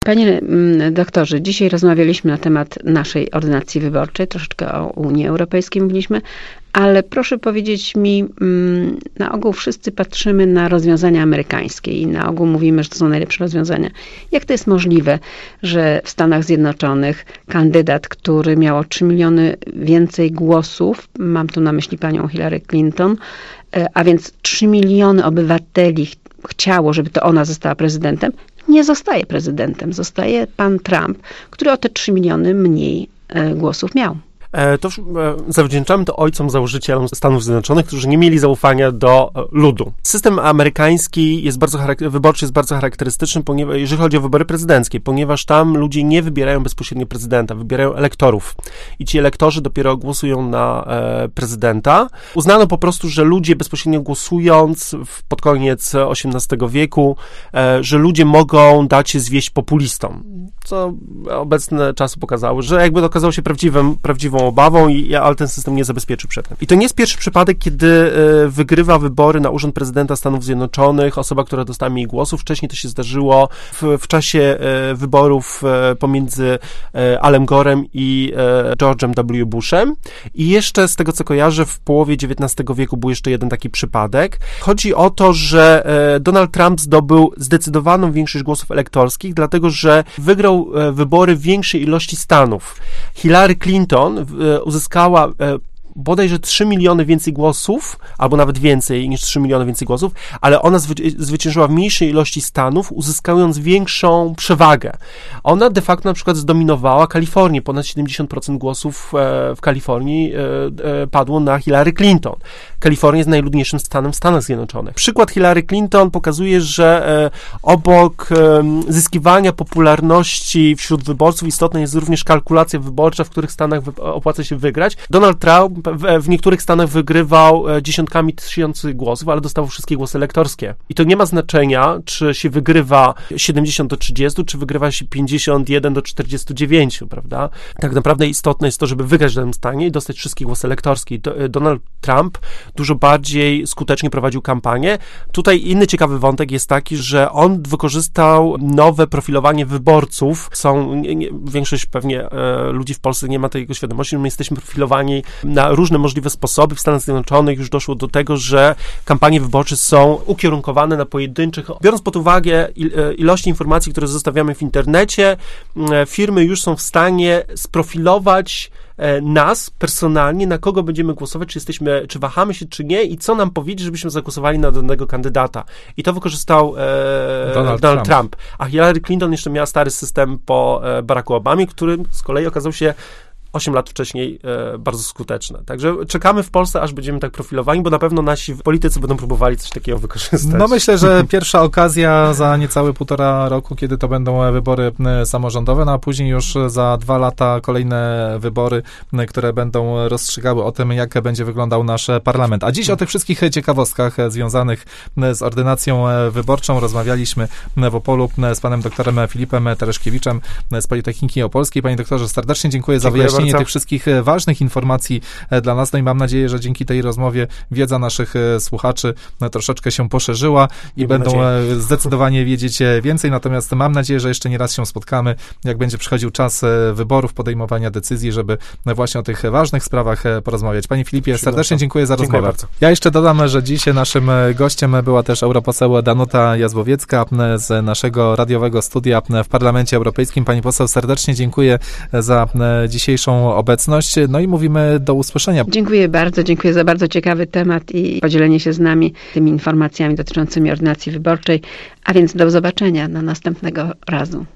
Panie doktorze, dzisiaj rozmawialiśmy na temat naszej ordynacji wyborczej, troszeczkę o Unii Europejskiej mówiliśmy, ale proszę powiedzieć mi, na ogół wszyscy patrzymy na rozwiązania amerykańskie i na ogół mówimy, że to są najlepsze rozwiązania. Jak to jest możliwe, że w Stanach Zjednoczonych kandydat, który miał o 3 miliony więcej głosów, mam tu na myśli panią Hillary Clinton, a więc 3 miliony obywateli chciało, żeby to ona została prezydentem, nie zostaje prezydentem. Zostaje pan Trump, który o te 3 miliony mniej głosów miał. To zawdzięczamy to ojcom założycielom Stanów Zjednoczonych, którzy nie mieli zaufania do ludu. System amerykański wyborczy jest bardzo charakterystyczny, jeżeli chodzi o wybory prezydenckie, ponieważ tam ludzie nie wybierają bezpośrednio prezydenta, wybierają elektorów. I ci elektorzy dopiero głosują na prezydenta. Uznano po prostu, że ludzie bezpośrednio głosując pod koniec XVIII wieku, że ludzie mogą dać się zwieść populistom. Co obecne czasy pokazały, że jakby okazało się prawdziwą obawą, ale ten system nie zabezpieczy przed tym. I to nie jest pierwszy przypadek, kiedy wygrywa wybory na urząd prezydenta Stanów Zjednoczonych osoba, która dostała mniej głosów. Wcześniej to się zdarzyło w czasie wyborów pomiędzy Alem Gorem i George'em W. Bushem. I jeszcze z tego, co kojarzę, w połowie XIX wieku był jeszcze jeden taki przypadek. Chodzi o to, że Donald Trump zdobył zdecydowaną większość głosów elektorskich, dlatego, że wygrał wybory w większej ilości stanów. Hillary Clinton uzyskała bodajże 3 miliony więcej głosów, albo nawet więcej niż 3 miliony więcej głosów, ale ona zwyciężyła w mniejszej ilości stanów, uzyskując większą przewagę. Ona de facto na przykład zdominowała Kalifornię. Ponad 70% głosów w Kalifornii padło na Hillary Clinton. Kalifornia jest najludniejszym stanem w Stanach Zjednoczonych. Przykład Hillary Clinton pokazuje, że obok zyskiwania popularności wśród wyborców istotna jest również kalkulacja wyborcza, w których stanach opłaca się wygrać. Donald Trump w niektórych stanach wygrywał dziesiątkami tysięcy głosów, ale dostawał wszystkie głosy elektorskie. I to nie ma znaczenia, czy się wygrywa 70-30, czy wygrywa się 51-49, prawda? Tak naprawdę istotne jest to, żeby wygrać w danym stanie i dostać wszystkie głosy elektorskie. Donald Trump dużo bardziej skutecznie prowadził kampanię. Tutaj inny ciekawy wątek jest taki, że on wykorzystał nowe profilowanie wyborców. Większość pewnie ludzi w Polsce nie ma tego świadomości, my jesteśmy profilowani na różne możliwe sposoby. W Stanach Zjednoczonych już doszło do tego, że kampanie wyborcze są ukierunkowane na pojedynczych. Biorąc pod uwagę ilość informacji, które zostawiamy w internecie, firmy już są w stanie sprofilować nas personalnie, na kogo będziemy głosować, czy wahamy się, czy nie i co nam powiedzieć, żebyśmy zagłosowali na danego kandydata. I to wykorzystał Donald Trump. A Hillary Clinton jeszcze miała stary system po Baracku Obamie, który z kolei okazał się 8 lat wcześniej bardzo skuteczne. Także czekamy w Polsce, aż będziemy tak profilowani, bo na pewno nasi politycy będą próbowali coś takiego wykorzystać. No myślę, że pierwsza okazja za niecałe 1,5 roku, kiedy to będą wybory samorządowe, no a później już za 2 lata kolejne wybory, które będą rozstrzygały o tym, jak będzie wyglądał nasz parlament. A dziś o tych wszystkich ciekawostkach związanych z ordynacją wyborczą rozmawialiśmy w Opolu z panem doktorem Filipem Tereszkiewiczem z Politechniki Opolskiej. Panie doktorze, serdecznie dziękuję za wyjaśnienie tych wszystkich ważnych informacji dla nas. No i mam nadzieję, że dzięki tej rozmowie wiedza naszych słuchaczy troszeczkę się poszerzyła i będą zdecydowanie wiedzieć więcej. Natomiast mam nadzieję, że jeszcze nie raz się spotkamy, jak będzie przychodził czas wyborów, podejmowania decyzji, żeby właśnie o tych ważnych sprawach porozmawiać. Panie Filipie, serdecznie dziękuję za rozmowę. Bardzo. Ja jeszcze dodam, że dziś naszym gościem była też europoseł Danuta Jazłowiecka z naszego radiowego studia w Parlamencie Europejskim. Pani poseł, serdecznie dziękuję za dzisiejszą obecność. No i mówimy do usłyszenia. Dziękuję bardzo, dziękuję za bardzo ciekawy temat i podzielenie się z nami tymi informacjami dotyczącymi ordynacji wyborczej, a więc do zobaczenia na następnego razu.